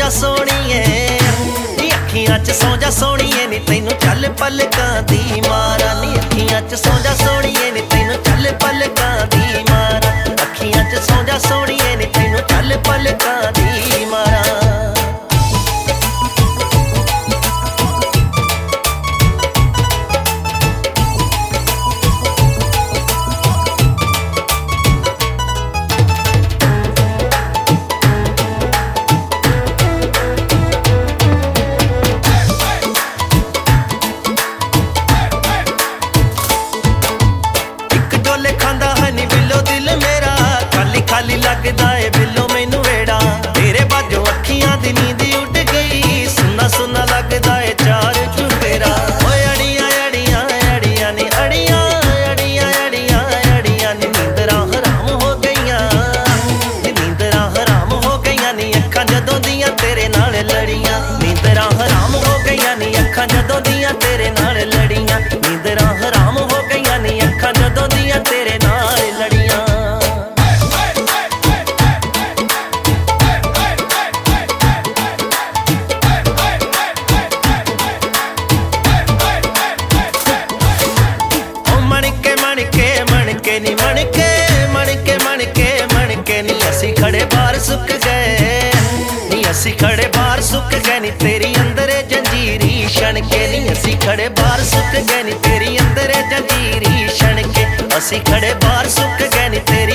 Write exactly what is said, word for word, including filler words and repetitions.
सोहणीए नी अखियां च सौ जा सोहणीए नी तैनू चल पलकां दी मारा नी अखियां च सौ जा सोहणीए नी तैनू चल पलकां दी मारा अखियां च सौ जा सोहणीए नी तैनू चल पलकां दी मारा। खाली लगदा है बिलो मैनू वेड़ा तेरे बाजों अखियां दी नींद उड़ गई सुना सुना लगदा है चार चुफेरा ओए अड़ियां अड़ियां अड़ियां नी अड़ियां अड़ियां अड़ियां अड़ियां नी नींदरां हराम हो गईयां नींदरां हराम हो गईयां नी अखां जदों दियां तेरे नाल लड़ियां नींदरां हराम हो गईयां नी अखां जदों दियां तेरे नाल लड़ियां नींदरां हराम हो गईयां नी अखां जदों दियां तेरे नाल लड़ियां। नी मणके मणके मणके मणके नी असी खड़े बाहर सुक गए नी असी खड़े बाहर सुक गए नी तेरी अंदर जंजीरी छणके नी असी खड़े बाहर सुक गए नी तेरी अंदर जंजीरी छणके असी खड़े बाहर सुक गए नी तेरी